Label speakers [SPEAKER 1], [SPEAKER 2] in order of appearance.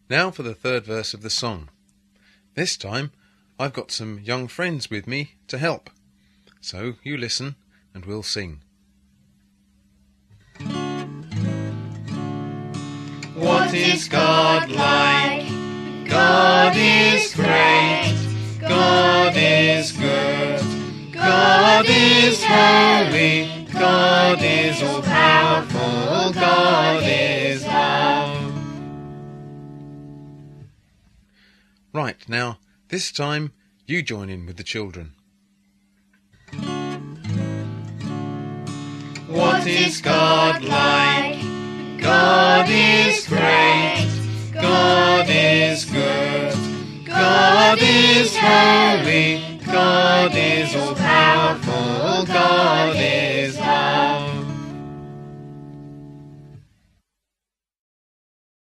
[SPEAKER 1] Now for the third verse of the song. This time I've got some young friends with me to help. So you listen and we'll sing.
[SPEAKER 2] What is God like? God is great. God is good. God is holy. God is all-powerful. God is love.
[SPEAKER 1] Right, now this time you join in with the children.
[SPEAKER 2] What is God like? God is great. God is good. God is holy. God is all-powerful.